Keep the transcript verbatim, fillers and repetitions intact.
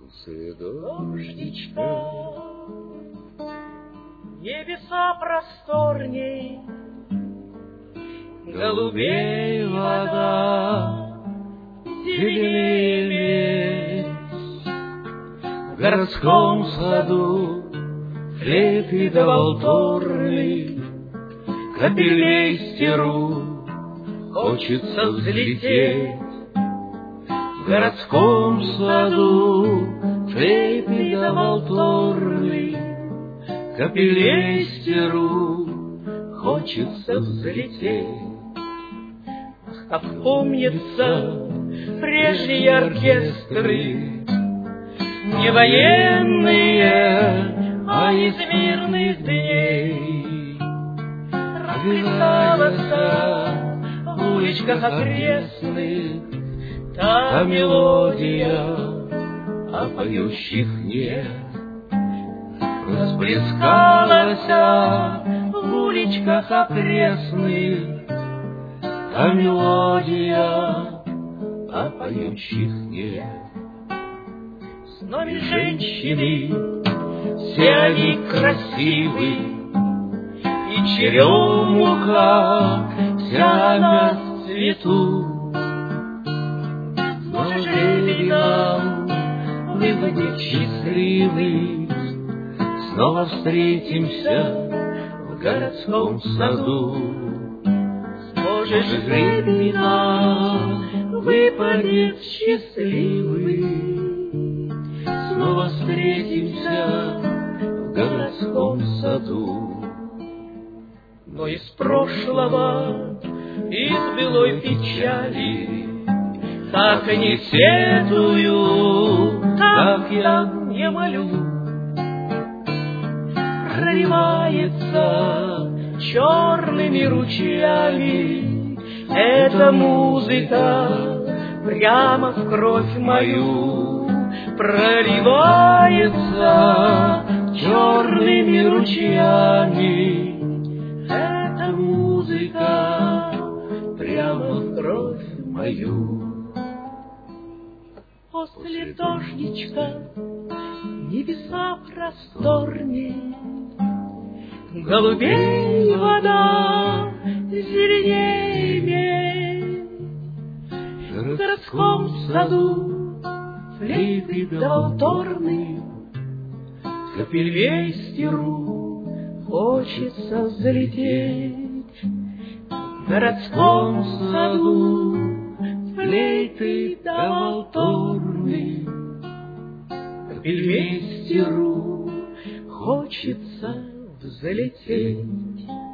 Косые дождичка, небеса просторней, голубей вода, зеленее медь. В городском саду флейты да волторны, капельмейстеру хочется взлететь. В городском саду флейты да волторны, капельмейстеру хочется взлететь. а вспомнятся прежние оркестры, не военные, а из мирных дней. Разлеталась в уличках окрестных та мелодия, а поющих нет. Расплескалась в уличках окрестных та мелодия, а поющих нет. С нами женщины, все они красивы, и черемуха вся она в цвету. Но жили нам выгодить счастливый, снова встретимся в городском саду. Сможешь жить нам выпадет счастливый, снова встретимся в городском саду. Но из прошлого, из былой печали, так и не сетую, так я не молю. Проливается черными ручьями эта музыка прямо в кровь мою. проливается черными ручьями эта музыка прямо в кровь мою. После дождичка небеса просторней, голубей вода зеленее медь. В городском саду флейты да волторны, капельмейстеру хочется взлететь. В городском саду флейты да волторны, капельмейстеру хочется взлететь.